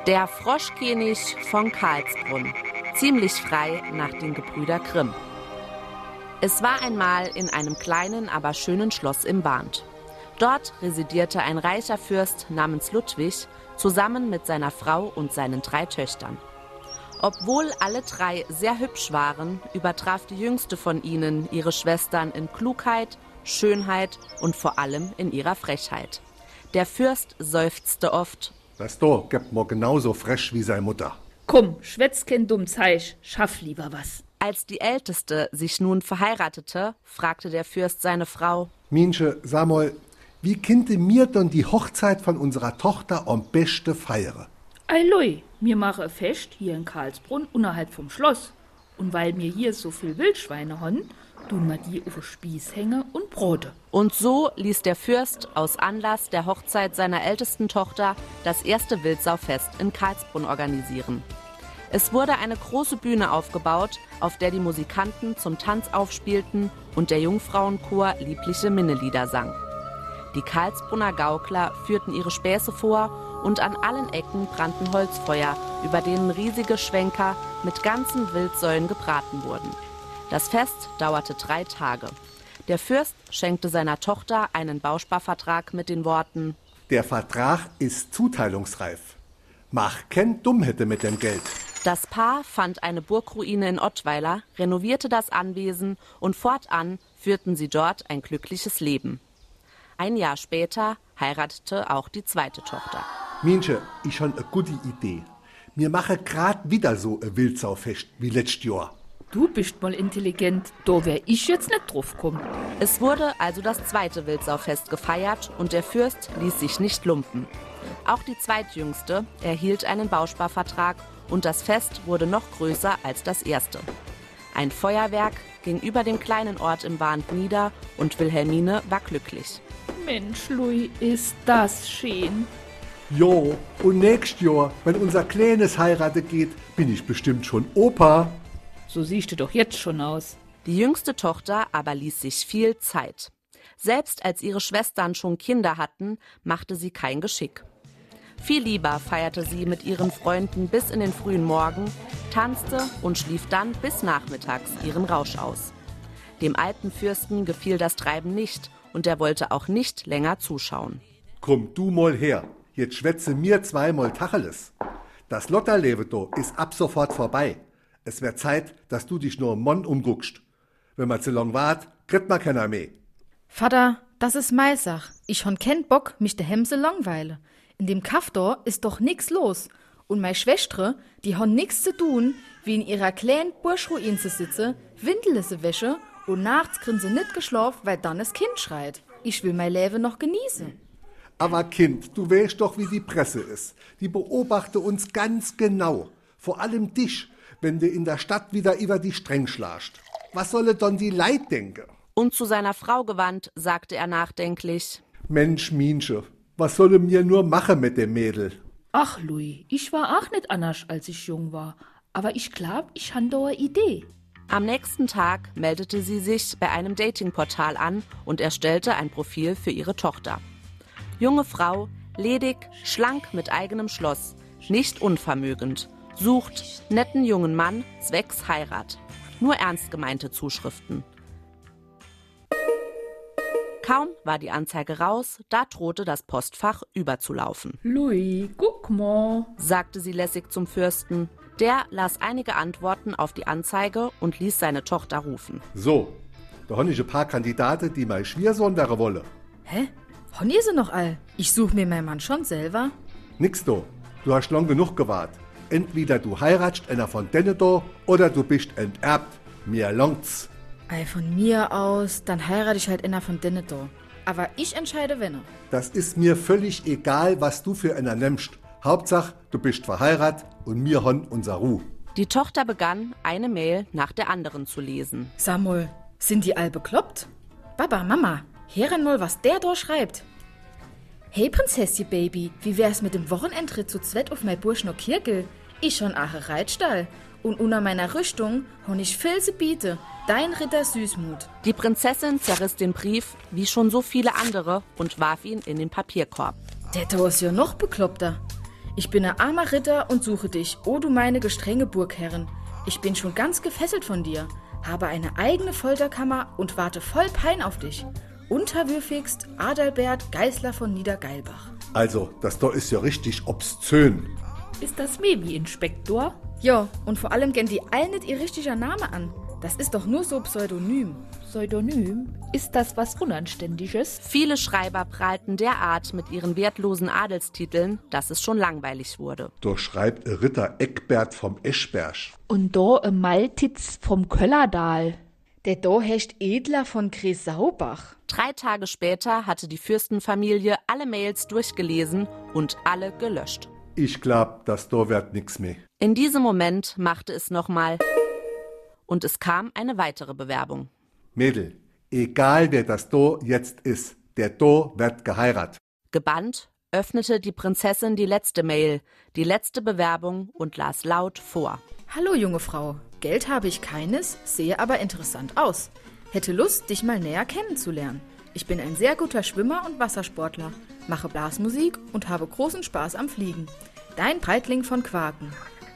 Der Froschkönig von Karlsbrunn, ziemlich frei nach den Gebrüder Grimm. Es war einmal in einem kleinen, aber schönen Schloss im Barnt. Dort residierte ein reicher Fürst namens Ludwig zusammen mit seiner Frau und seinen 3 Töchtern. Obwohl alle 3 sehr hübsch waren, übertraf die jüngste von ihnen ihre Schwestern in Klugheit, Schönheit und vor allem in ihrer Frechheit. Der Fürst seufzte oft: Das da gibt mir genauso frech wie seine Mutter. Komm, schwätz kein dumm Zeich, schaff lieber was. Als die Älteste sich nun verheiratete, fragte der Fürst seine Frau: Miensche, sag mal, wie könnte mir denn die Hochzeit von unserer Tochter am besten feiern? Ei Lui, mir mache Fest hier in Karlsbrunn unterhalb vom Schloss. Und weil mir hier so viel Wildschweine haben, tun wir die auf den Spieß hängen und Brote. Und so ließ der Fürst aus Anlass der Hochzeit seiner ältesten Tochter das erste Wildsaufest in Karlsbrunn organisieren. Es wurde eine große Bühne aufgebaut, auf der die Musikanten zum Tanz aufspielten und der Jungfrauenchor liebliche Minnelieder sang. Die Karlsbrunner Gaukler führten ihre Späße vor und an allen Ecken brannten Holzfeuer, über denen riesige Schwenker mit ganzen Wildsäulen gebraten wurden. Das Fest dauerte 3 Tage. Der Fürst schenkte seiner Tochter einen Bausparvertrag mit den Worten: Der Vertrag ist zuteilungsreif. Mach kein Dummhätte mit dem Geld. Das Paar fand eine Burgruine in Ottweiler, renovierte das Anwesen und fortan führten sie dort ein glückliches Leben. Ein Jahr später heiratete auch die 2. Tochter. Miensche, ich habe eine gute Idee. Wir machen grad wieder so ein Wildsaufest wie letztes Jahr. Du bist mal intelligent, da wär ich jetzt nicht drauf kommen. Es wurde also das 2. Wildsauffest gefeiert und der Fürst ließ sich nicht lumpen. Auch die zweitjüngste erhielt einen Bausparvertrag und das Fest wurde noch größer als das erste. Ein Feuerwerk ging über dem kleinen Ort im Barnt nieder und Wilhelmine war glücklich. Mensch, Louis, ist das schön. Jo, und nächstes Jahr, wenn unser Kleines heiraten geht, bin ich bestimmt schon Opa. So siehst du doch jetzt schon aus. Die jüngste Tochter aber ließ sich viel Zeit. Selbst als ihre Schwestern schon Kinder hatten, machte sie kein Geschick. Viel lieber feierte sie mit ihren Freunden bis in den frühen Morgen, tanzte und schlief dann bis nachmittags ihren Rausch aus. Dem alten Fürsten gefiel das Treiben nicht und er wollte auch nicht länger zuschauen. Komm du mal her, jetzt schwätze mir 2 mal Tacheles. Das Lotterleben da ist ab sofort vorbei. Es wird Zeit, dass du dich nur im Mond umguckst. Wenn man zu lang wart, kriegt man keiner mehr. Vater, das ist mei Sach. Ich hon kein Bock, mich de Hemse langweile. In dem Kaff da ist doch nix los. Und mei Schwestre, die hon nix zu tun, wie in ihrer kleinen Burschruin zu sitze, Windele wäsche und nachts kriegen sie nicht geschlafen, weil dann das Kind schreit. Ich will mein Leben noch genießen. Aber Kind, du weißt doch, wie die Presse ist. Die beobachte uns ganz genau. Vor allem dich, wenn du in der Stadt wieder über die Streng schlascht. Was solle dann die Leid denken? Und zu seiner Frau gewandt, sagte er nachdenklich: Mensch, Miensche, was solle mir nur machen mit dem Mädel? Ach, Louis, ich war auch nicht anders, als ich jung war. Aber ich glaub, ich han da eine Idee. Am nächsten Tag meldete sie sich bei einem Datingportal an und erstellte ein Profil für ihre Tochter. Junge Frau, ledig, schlank mit eigenem Schloss, nicht unvermögend, sucht netten jungen Mann zwecks Heirat. Nur ernst gemeinte Zuschriften. Kaum war die Anzeige raus, da drohte das Postfach überzulaufen. Louis, guck mal, sagte sie lässig zum Fürsten. Der las einige Antworten auf die Anzeige und ließ seine Tochter rufen. So, da habe ich ein paar Kandidaten, die mein Schwiegersohn wäre wolle. Hä? Hon ihr sie noch all? Ich such mir meinen Mann schon selber. Nix do, du hast lang genug gewartet. Entweder du heiratst einer von denen da oder du bist enterbt. Mir langt's. Ei, von mir aus, dann heirate ich halt einer von denen da. Aber ich entscheide, wenn er. Das ist mir völlig egal, was du für einer nimmst. Hauptsache, du bist verheiratet und wir haben unser Ruh. Die Tochter begann, eine Mail nach der anderen zu lesen. Samuel, sind die all bekloppt? Baba, Mama, hören mal, was der da schreibt. Hey Prinzessi Baby, wie wär's mit dem Wochenendritt zu zweit auf mein Bursch noch Kirkel? Ich schon ache Reitstall. Und unter meiner Rüstung hon ich Filze biete, dein Ritter Süßmut. Die Prinzessin zerriss den Brief, wie schon so viele andere, und warf ihn in den Papierkorb. Der da ist ja noch bekloppter. Ich bin ein armer Ritter und suche dich, o du meine gestrenge Burgherrin. Ich bin schon ganz gefesselt von dir, habe eine eigene Folterkammer und warte voll Pein auf dich. Unterwürfigst Adalbert Geißler von Niedergeilbach. Also, das da ist ja richtig obszön. Ist das mehr wie Inspektor? Ja, und vor allem gehen die all nicht ihr richtiger Name an. Das ist doch nur so Pseudonym. Pseudonym? Ist das was Unanständiges? Viele Schreiber prahlten derart mit ihren wertlosen Adelstiteln, dass es schon langweilig wurde. Da schreibt Ritter Eckbert vom Eschberg. Und da Maltitz vom Köllerdal. Der da hecht Edler von Gresaubach. 3 Tage später hatte die Fürstenfamilie alle Mails durchgelesen und alle gelöscht. Ich glaub, das da wird nix mehr. In diesem Moment machte es nochmal und es kam eine weitere Bewerbung. Mädel, egal wer das da jetzt ist, der da wird geheiratet. Gebannt öffnete die Prinzessin die letzte Mail, die letzte Bewerbung und las laut vor. Hallo junge Frau, Geld habe ich keines, sehe aber interessant aus. Hätte Lust, dich mal näher kennenzulernen. Ich bin ein sehr guter Schwimmer und Wassersportler, mache Blasmusik und habe großen Spaß am Fliegen. Dein Breitling von Quaken.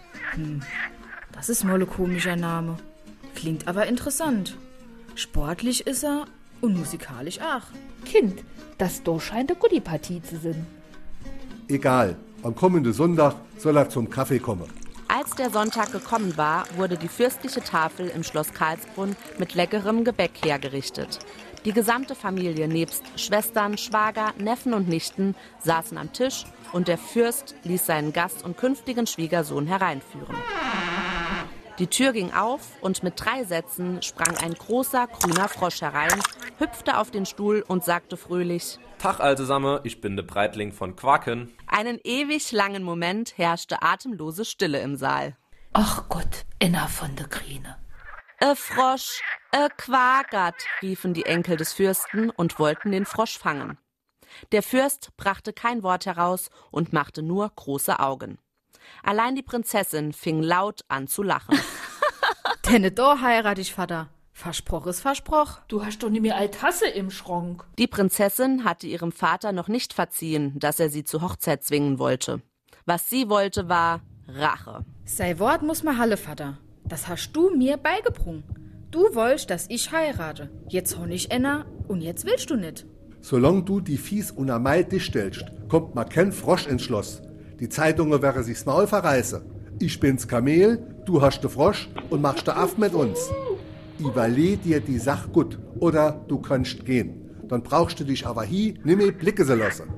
Das ist mal ein komischer Name. Klingt aber interessant. Sportlich ist er und musikalisch auch. Kind, das da scheint eine gute Partie zu sein. Egal, am kommenden Sonntag soll er zum Kaffee kommen. Als der Sonntag gekommen war, wurde die fürstliche Tafel im Schloss Karlsbrunn mit leckerem Gebäck hergerichtet. Die gesamte Familie nebst Schwestern, Schwager, Neffen und Nichten saßen am Tisch und der Fürst ließ seinen Gast und künftigen Schwiegersohn hereinführen. Die Tür ging auf und mit 3 Sätzen sprang ein großer grüner Frosch herein, hüpfte auf den Stuhl und sagte fröhlich: Tag all zusammen, ich bin der Breitling von Quaken. Einen ewig langen Moment herrschte atemlose Stille im Saal. Ach Gott, Enna von der Grine. Frosch, Quakert, riefen die Enkel des Fürsten und wollten den Frosch fangen. Der Fürst brachte kein Wort heraus und machte nur große Augen. Allein die Prinzessin fing laut an zu lachen. Denn da heirat ich, Vater. Versproch ist Versproch. Du hast doch nicht mehr all Tasse im Schrank. Die Prinzessin hatte ihrem Vater noch nicht verziehen, dass er sie zur Hochzeit zwingen wollte. Was sie wollte, war Rache. Sei Wort muss ma halle, Vater. Das hast du mir beigebrungen. Du wollst, dass ich heirate. Jetzt hon ich Enna und jetzt willst du nicht. Solange du die Fies unter Mai dich stellst, kommt ma kein Frosch ins Schloss. Die Zeitungen wäre sich's Maul verreiße. Ich bin's Kamel, du hast de Frosch und machst de Aff mit uns. Überleg dir die Sach gut, oder du kannst gehen. Dann brauchst du dich aber hi nimmer Blicke se lassen.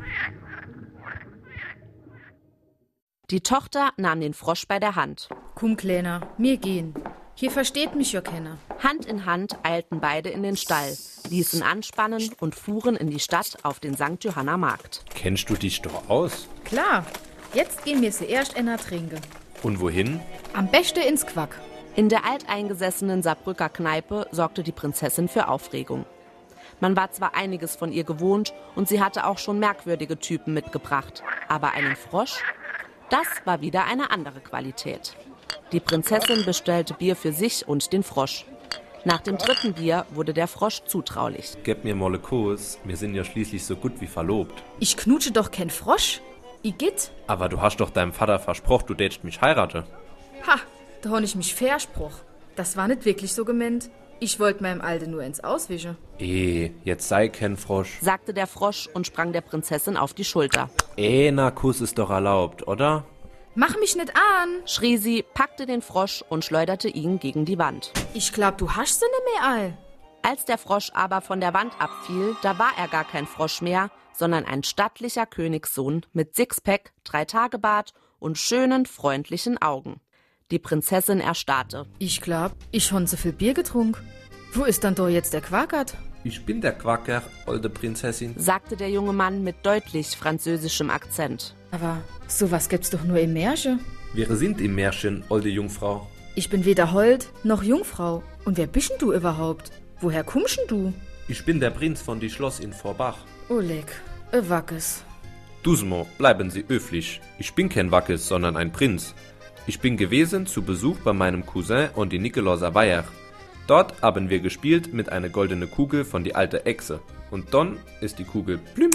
Die Tochter nahm den Frosch bei der Hand. Komm, Kleiner, mir gehen. Hier versteht mich ja keiner. Hand in Hand eilten beide in den Stall, ließen anspannen und fuhren in die Stadt auf den St. Johanna Markt. Kennst du dich doch aus? Klar, jetzt gehen wir zuerst Enna trinken. Und wohin? Am besten ins Quack. In der alteingesessenen Saarbrücker Kneipe sorgte die Prinzessin für Aufregung. Man war zwar einiges von ihr gewohnt und sie hatte auch schon merkwürdige Typen mitgebracht, aber einen Frosch? Das war wieder eine andere Qualität. Die Prinzessin bestellte Bier für sich und den Frosch. Nach dem 3. Bier wurde der Frosch zutraulich. Gib mir mal Kuss, wir sind ja schließlich so gut wie verlobt. Ich knutsche doch kein Frosch. Igitt. Aber du hast doch deinem Vater versprochen, du tätst mich heirate. Ha, da hab ich mich versproch. Das war nicht wirklich so gemeint. Ich wollte meinem Alten nur ins Auswischen. Jetzt sei kein Frosch. Sagte der Frosch und sprang der Prinzessin auf die Schulter. Na, Kuss ist doch erlaubt, oder? Mach mich nicht an. Schrie sie, packte den Frosch und schleuderte ihn gegen die Wand. Ich glaub, du hast sie nicht mehr all. Als der Frosch aber von der Wand abfiel, da war er gar kein Frosch mehr, sondern ein stattlicher Königssohn mit Sixpack, 3-Tage-Bart und schönen, freundlichen Augen. Die Prinzessin erstarrte. Ich glaub, ich hon so viel Bier getrunken. Wo ist dann doch jetzt der Quakert? Ich bin der Quacker, olde Prinzessin. Sagte der junge Mann mit deutlich französischem Akzent. Aber sowas gibt's doch nur im Märchen. Wir sind im Märchen, olde Jungfrau. Ich bin weder Hold noch Jungfrau. Und wer bist denn du überhaupt? Woher kommst denn du? Ich bin der Prinz von die Schloss in Vorbach. Oleg, Wackes. Dusmo, bleiben Sie höflich. Ich bin kein Wackes, sondern ein Prinz. Ich bin gewesen zu Besuch bei meinem Cousin und die Nikolauser Weiher. Dort haben wir gespielt mit einer goldenen Kugel von die alte Echse. Und dann ist die Kugel plümps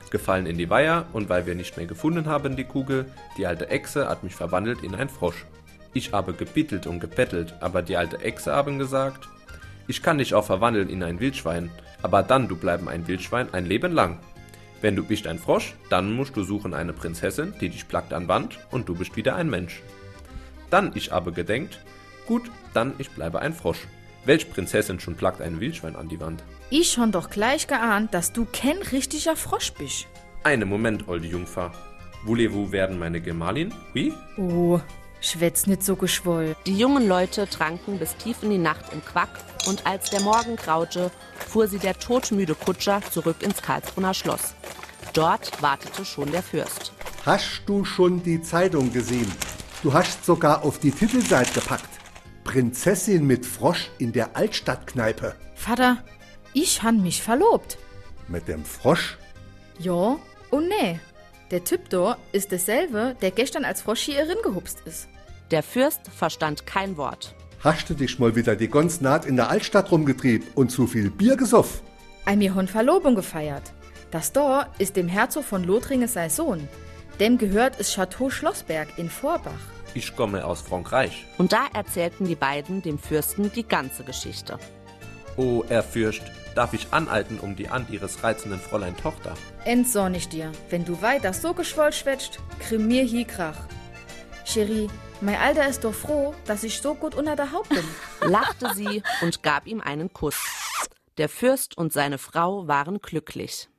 gefallen in die Weiher und weil wir nicht mehr gefunden haben, die Kugel, die alte Echse hat mich verwandelt in ein Frosch. Ich habe gebittelt und gebettelt, aber die alte Echse haben gesagt, ich kann dich auch verwandeln in ein Wildschwein, aber dann du bleiben ein Wildschwein ein Leben lang. Wenn du bist ein Frosch, dann musst du suchen eine Prinzessin, die dich plackt an Wand und du bist wieder ein Mensch. Dann ich habe gedenkt, gut, dann ich bleibe ein Frosch. Welch Prinzessin schon plackt ein Wildschwein an die Wand? Ich schon doch gleich geahnt, dass du kein richtiger Frosch bist. Einen Moment, olde Jungfer. Voulez-vous werden meine Gemahlin? Oui? Oh, schwätz nicht so geschwoll. Die jungen Leute tranken bis tief in die Nacht im Quack und als der Morgen graute, fuhr sie der todmüde Kutscher zurück ins Karlsbrunner Schloss. Dort wartete schon der Fürst. Hast du schon die Zeitung gesehen? Du hast sogar auf die Titelseite gepackt. Prinzessin mit Frosch in der Altstadtkneipe. Vater, ich han mich verlobt. Mit dem Frosch? Ja und nee. Der Typ da ist derselbe, der gestern als Frosch hier gehupst ist. Der Fürst verstand kein Wort. Hast du dich mal wieder die ganze Nacht in der Altstadt rumgetrieben und zu viel Bier gesoff? Mir hon Verlobung gefeiert. Das da ist dem Herzog von Lothringen sein Sohn. Dem gehört es Chateau Schlossberg in Vorbach. Ich komme aus Frankreich. Und da erzählten die beiden dem Fürsten die ganze Geschichte. Oh, Herr Fürst, darf ich anhalten um die Hand Ihres reizenden Fräulein Tochter? Entsorn ich dir, wenn du weiter so geschwoll schwätzt, krieg mir hier Krach. Cherie, mein Alter ist doch froh, dass ich so gut unter der Haut bin. Lachte sie und gab ihm einen Kuss. Der Fürst und seine Frau waren glücklich.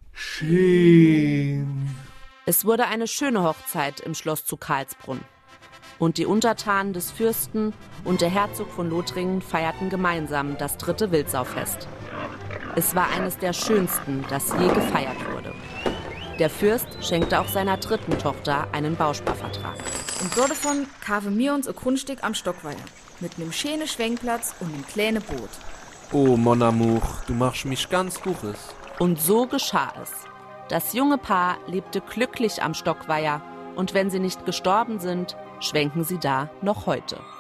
Schön. Es wurde eine schöne Hochzeit im Schloss zu Karlsbrunn. Und die Untertanen des Fürsten und der Herzog von Lothringen feierten gemeinsam das 3. Wildsau-Fest. Es war eines der schönsten, das je gefeiert wurde. Der Fürst schenkte auch seiner 3. Tochter einen Bausparvertrag. Und so davon kamen wir uns ein Grundstück am Stockweiher. Mit einem schönen Schwenkplatz und einem kleinen Boot. Oh, mon amour, du machst mich ganz buches. Und so geschah es. Das junge Paar lebte glücklich am Stockweiher und wenn sie nicht gestorben sind, schwenken sie da noch heute.